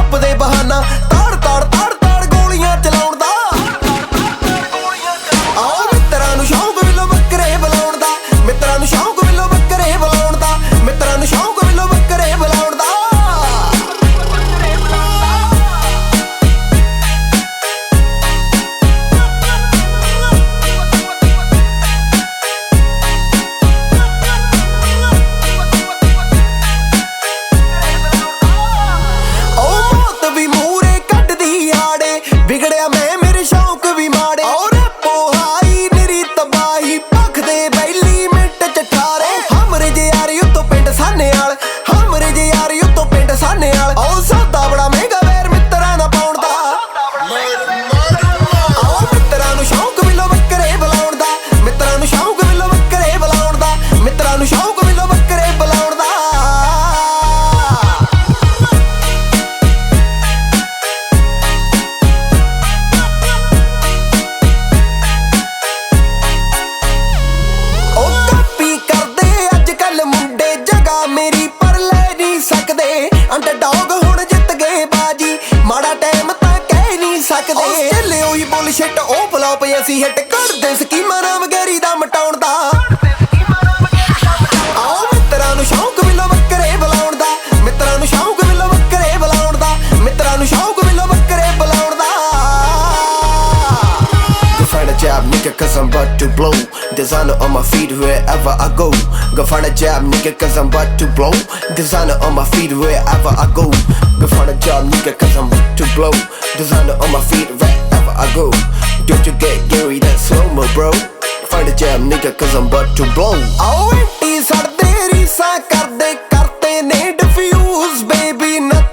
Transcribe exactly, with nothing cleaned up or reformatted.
ਲੱਭਦੇ ਬਹਾਨਾ ਤਾੜ ਤਾੜ ਤਾੜ ਤਾੜ ਗੋਲੀਆਂ ਚਲਾਉਣ ਦਾ। ਆਓ ਮਿੱਤਰਾਂ ਨੂੰ ਸ਼ੌਂਕ ਮਿਲੋ ਬੱਕਰੇ ਬੁਲਾਉਣ ਦਾ, ਮਿੱਤਰਾਂ ਨੂੰ ਸ਼ੌਂਕ ਮਿਲੋ ਬੱਕਰੇ ਬੁਲਾਉਣ ਦਾ, ਮਿੱਤਰਾਂ ਨੂੰ ਸ਼ੌਂਕ ਮਿਲੋ ਬੱਕਰੇ ਬੁਲਾਉਣ ਦਾ। ਵਿਗੜਿਆ ਮੈਂ ਮੇਰੇ ਸ਼ੌਂਕ ਵੀ ਮਾੜੇ ਔਰ ਪੋਹਾਈ ਨਿਰੀ ਤਬਾਹੀ ਭਖਦੇ ਬੈਲੀ ਮਿੰਟ ਚਠਾਰੇ। ਹਮਰੇ ਜੇ ਯਾਰੀ ਉਤੋਂ ਪਿੰਡ ਸਾਨੇ ਵਾਲ, ਹਮਰੇ ਜੇ ਯਾਰੀ ਉਤੋਂ ਪਿੰਡ ਸਾਨੇ ਵਾਲ। ਉਹ ਸੌਦਾ ਬੜਾ ਮਹਿੰਗਾ ਵੈਰ ਮਿੱਤਰਾਂ ਨਾ ਪਾਉਣ ਦਾ। ਆਓ ਮਿੱਤਰਾਂ ਨੂੰ ਸ਼ੌਂਕ ਮਿਲੋ ਬੱਕਰੇ ਬੁਲਾਉਣ ਦਾ, ਮਿੱਤਰਾਂ ਨੂੰ ਸ਼ੌਂਕ ਮਿਲੋ ਬੱਕਰੇ ਬੁਲਾਉਣ ਦਾ, ਮਿੱਤਰਾਂ ਨੂੰ ਸ਼ੌਂਕ ਮਿਲੋ ਬੱਕਰੇ ਬੁਲਾਉਣ ਦਾ। ਮੇਰੀ ਪਰ ਲੈ ਨਹੀਂ ਸਕਦੇ ਅੰਡਰਡੌਗ ਹੁਣ ਜਿੱਤ ਗਏ ਬਾਜੀ, ਮਾੜਾ ਟਾਈਮ ਤਾਂ ਕਹਿ ਨਹੀਂ ਸਕਦੇ। ਚੱਲੇ ਉਹੀ ਬੁਲਸ਼ਿਟ ਉਹ ਫਲੌਪ ਅਸੀਂ ਹਿੱਟ ਕਰਦੇ ਸਕੀਮਾਂ ਰਾਮਗਰੀ ਦਾ ਮਟਾਉਣ ਦਾ। ਆਓ ਮਿੱਤਰਾਂ ਨੂੰ ਸ਼ੌਂਕ ਮਿਲੋ ਬੱਕਰੇ ਬੁਲਾਉਣ ਦਾ, ਮਿੱਤਰਾਂ ਨੂੰ ਸ਼ੌਂਕ ਮਿਲੋ ਬੱਕਰੇ ਬੁਲਾਉਣ ਦਾ, ਮਿੱਤਰਾਂ ਨੂੰ ਸ਼ੌਂਕ ਮਿਲੋ ਬੱਕਰੇ ਬੁਲਾਉਣ ਦਾ। Go find a job nigga cause I'm about to blow, designer on my feet wherever I go. Go find a job nigga cause I'm about to blow, designer on my feet wherever I go. Go find a job nigga cause I'm about to blow, designer on my feet wherever I go. Don't you get Gary that slow-mo bro, find a job nigga cause I'm about to blow. ਆਓ ਐਂਟੀ ਸੜਦੇ ਰੀਸਾਂ ਕਰਦੇ ਕਰਤੇ ਨੇ defuse baby ਨਾ